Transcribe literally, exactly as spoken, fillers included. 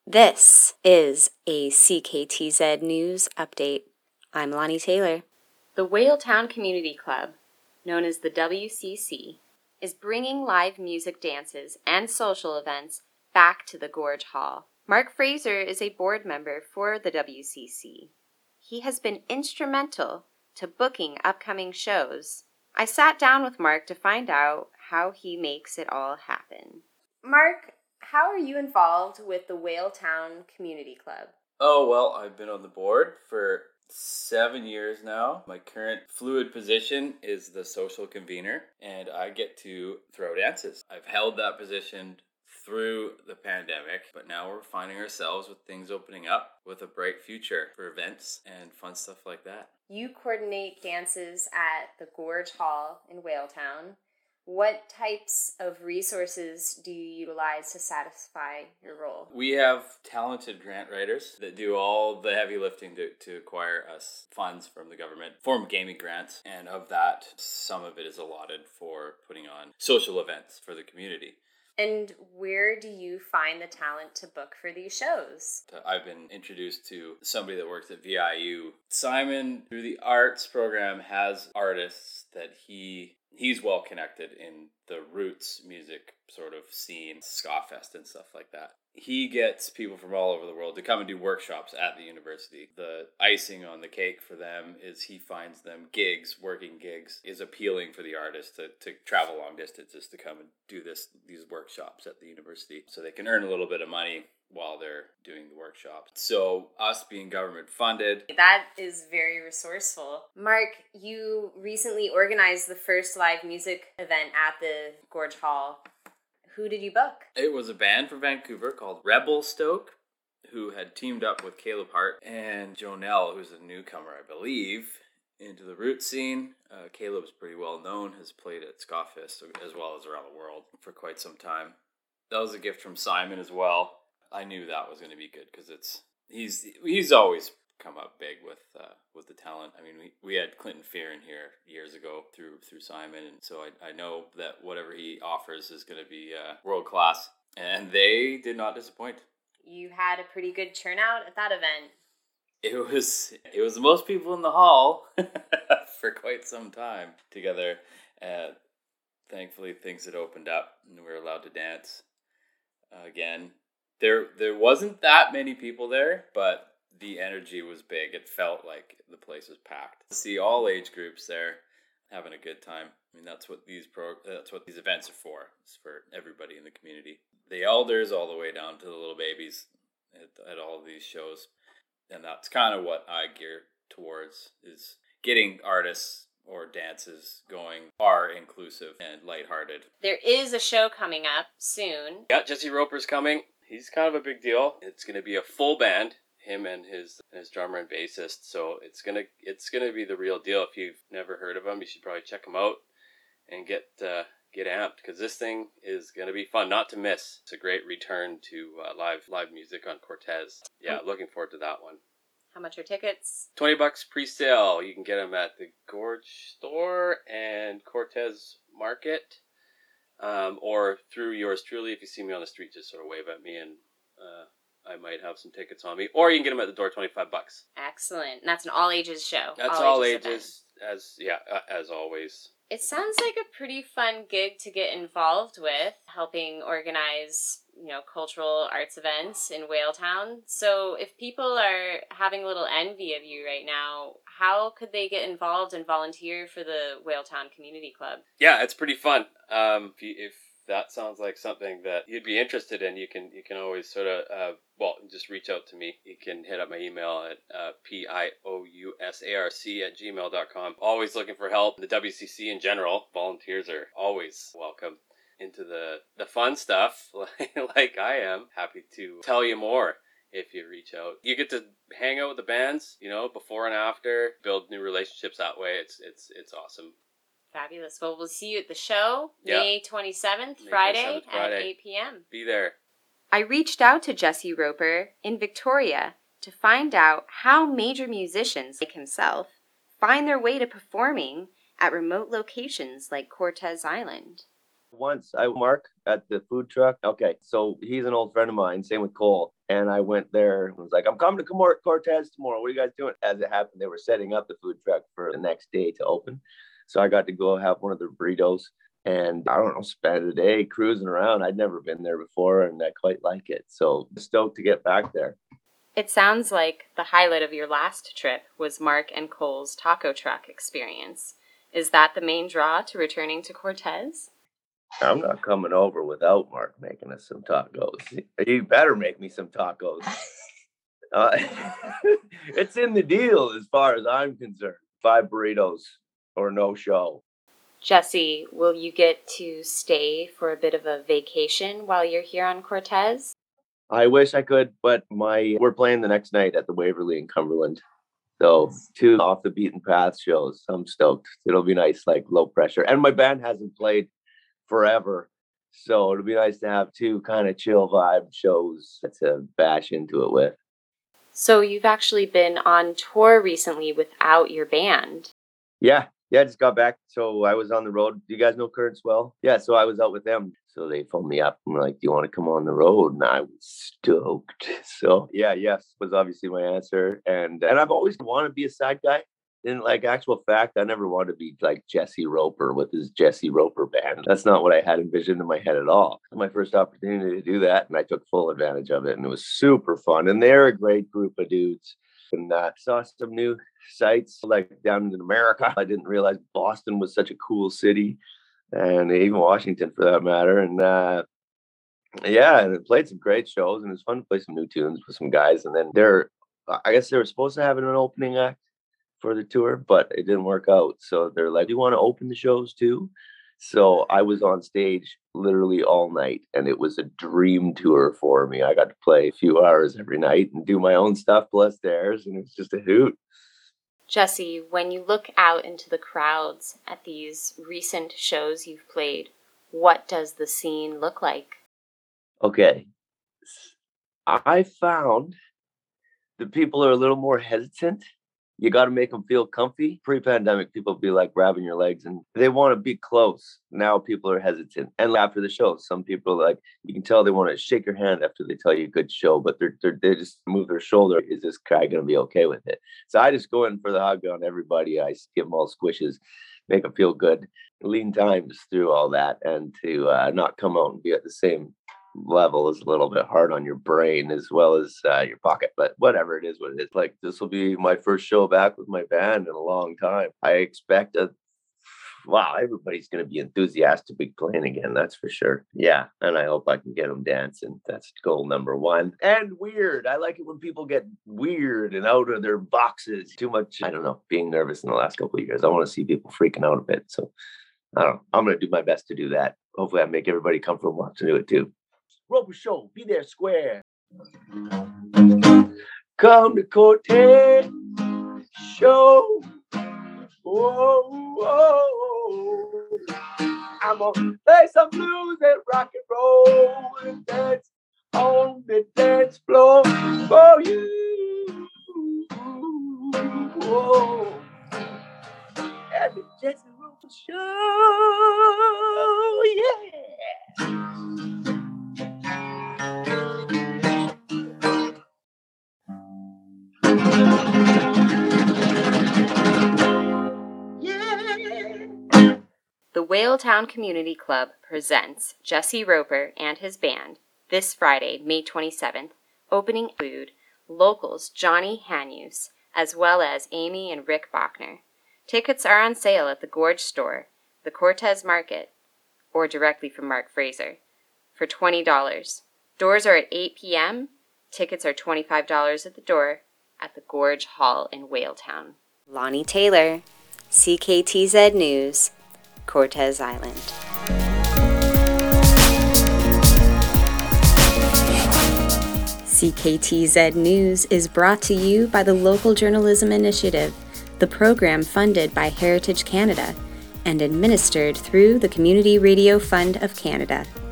This is a C K T Z News Update. I'm Lonnie Taylor. The Whaletown Community Club, known as the W C C, is bringing live music dances and social events back to the Gorge Hall. Mark Fraser is a board member for the W C C. He has been instrumental to booking upcoming shows. I sat down with Mark to find out how he makes it all happen. Mark, how are you involved with the Whaletown Community Club? Oh, well, I've been on the board for seven years now. My current fluid position is the social convener, and I get to throw dances. I've held that position through the pandemic, but now we're finding ourselves with things opening up with a bright future for events and fun stuff like that. You coordinate dances at the Gorge Hall in Whaletown. What types of resources do you utilize to satisfy your role? We have talented grant writers that do all the heavy lifting to, to acquire us funds from the government, form gaming grants, and of that, some of it is allotted for putting on social events for the community. And where do you find the talent to book for these shows? I've been introduced to somebody that works at V I U. Simon, through the arts program, has artists that he he's well connected in the roots music sort of scene, ska fest and stuff like that. He gets people from all over the world to come and do workshops at the university. The icing on the cake for them is he finds them gigs, working gigs, is appealing for the artists to, to travel long distances to come and do this these workshops at the university so they can earn a little bit of money while they're doing the workshops. So us being government funded. That is very resourceful. Mark, you recently organized the first live music event at the Gorge Hall. Who did you book? It was a band from Vancouver called Rebel Stoke, who had teamed up with Caleb Hart and Jonelle, who's a newcomer, I believe, into the roots scene. Uh, Caleb's pretty well known, has played at Ska Fest as well as around the world for quite some time. That was a gift from Simon as well. I knew that was going to be good because it's he's he's always come up big with uh, with the talent. I mean, we, we had Clinton Fearon here years ago through through Simon, and so I I know that whatever he offers is going to be uh, world class, and they did not disappoint. You had a pretty good turnout at that event. It was it was the most people in the hall for quite some time together. Uh, thankfully, things had opened up and we were allowed to dance uh, again. There there wasn't that many people there, but the energy was big. It felt like the place was packed. See all age groups there having a good time. I mean, that's what these pro that's what these events are for. It's for everybody in the community. The elders all the way down to the little babies at, at all of these shows. And that's kind of what I gear towards, is getting artists or dances going are inclusive and lighthearted. There is a show coming up soon. Yeah, Jesse Roper's coming. He's kind of a big deal. It's going to be a full band, him and his his drummer and bassist. So it's gonna it's gonna be the real deal. If you've never heard of him, you should probably check him out and get uh, get amped, because this thing is gonna be fun, not to miss. It's a great return to uh, live live music on Cortez. Yeah, looking forward to that one. How much are tickets? Twenty bucks pre-sale. You can get them at the Gorge Store and Cortez Market. Um, or through yours truly. If you see me on the street, just sort of wave at me and uh, I might have some tickets on me. Or you can get them at the door, twenty-five bucks. Excellent. And that's an all ages show. That's all, all ages, ages as yeah, uh, as always. It sounds like a pretty fun gig to get involved with, helping organize, you know, cultural arts events in Whaletown. So if people are having a little envy of you right now, how could they get involved and volunteer for the Whaletown Community Club? Yeah, it's pretty fun. Um, if, you, if that sounds like something that you'd be interested in, you can you can always sort of, uh, well, just reach out to me. You can hit up my email at uh, P I O U S A R C at gmail dot com. Always looking for help. The W C C in general, volunteers are always welcome into the, the fun stuff like I am. Happy to tell you more if you reach out. You get to hang out with the bands, you know, before and after, build new relationships that way. It's it's it's awesome. Fabulous. Well, we'll see you at the show, yeah. May twenty-seventh, May Friday, twenty-seventh, Friday at eight p.m. Be there. I reached out to Jesse Roper in Victoria to find out how major musicians like himself find their way to performing at remote locations like Cortez Island. Once I Mark at the food truck. Okay, so he's an old friend of mine. Same with Cole. And I went there and was like, I'm coming to Cortez tomorrow. What are you guys doing? As it happened, they were setting up the food truck for the next day to open. So I got to go have one of their burritos and I don't know, spend a day cruising around. I'd never been there before and I quite like it. So stoked to get back there. It sounds like the highlight of your last trip was Mark and Cole's taco truck experience. Is that the main draw to returning to Cortez? I'm not coming over without Mark making us some tacos. You better make me some tacos. Uh, it's in the deal as far as I'm concerned. Five burritos or no show. Jesse, will you get to stay for a bit of a vacation while you're here on Cortez? I wish I could, but my we're playing the next night at the Waverly in Cumberland. So two off the beaten path shows. I'm stoked. It'll be nice, like low pressure. And my band hasn't played forever. So it'll be nice to have two kind of chill vibe shows to bash into it with. So you've actually been on tour recently without your band. Yeah. Yeah, I just got back. So I was on the road. Do you guys know Currents well? Yeah, so I was out with them. So they phoned me up and were like, do you want to come on the road? And I was stoked. So yeah, yes was obviously my answer. And and I've always wanted to be a side guy. In like actual fact, I never wanted to be like Jesse Roper with his Jesse Roper band. That's not what I had envisioned in my head at all. My first opportunity to do that, and I took full advantage of it, and it was super fun. And they're a great group of dudes. And uh, saw some new sights like down in America. I didn't realize Boston was such a cool city, and even Washington for that matter. And uh, yeah, and it played some great shows, and it was fun to play some new tunes with some guys. And then they're, I guess they were supposed to have an opening act for the tour, but it didn't work out. So they're like, do you want to open the shows too? So I was on stage literally all night, and it was a dream tour for me. I got to play a few hours every night and do my own stuff plus theirs, and it was just a hoot. Jesse, when you look out into the crowds at these recent shows you've played, what does the scene look like? Okay. I found that people are a little more hesitant. You got to make them feel comfy. Pre-pandemic, people would be like grabbing your legs and they want to be close. Now people are hesitant. And after the show, some people are like, you can tell they want to shake your hand after they tell you a good show, but they're, they're, they just move their shoulder. Is this guy going to be okay with it? So I just go in for the hug on everybody. I give them all squishes, make them feel good. Lean times through all that, and to uh, not come out and be at the same level is a little bit hard on your brain as well as uh, your pocket, but whatever, it is what it is. Like, this will be my first show back with my band in a long time. I expect a wow, everybody's going to be enthusiastic to be playing again, that's for sure. Yeah, and I hope I can get them dancing. That's goal number one. And weird. I like it when people get weird and out of their boxes. Too much, I don't know, being nervous in the last couple of years. I want to see people freaking out a bit. So I don't know. I'm going to do my best to do that. Hopefully I make everybody comfortable enough to do it too. Roper Show, be there square. Come to Cortez Show. Whoa, whoa. I'm gonna play some blues and rock and roll and dance on the dance floor for you. Whoa. At the Jesse Roper Show, yeah. The Whaletown Community Club presents Jesse Roper and his band this Friday, May twenty-seventh, opening food, locals Johnny Hanyus, as well as Amy and Rick Bachner. Tickets are on sale at the Gorge Store, the Cortez Market, or directly from Mark Fraser, for twenty dollars. Doors are at eight p.m. Tickets are twenty-five dollars at the door at the Gorge Hall in Whaletown. Lonnie Taylor, C K T Z News, Cortez Island. C K T Z News is brought to you by the Local Journalism Initiative, the program funded by Heritage Canada and administered through the Community Radio Fund of Canada.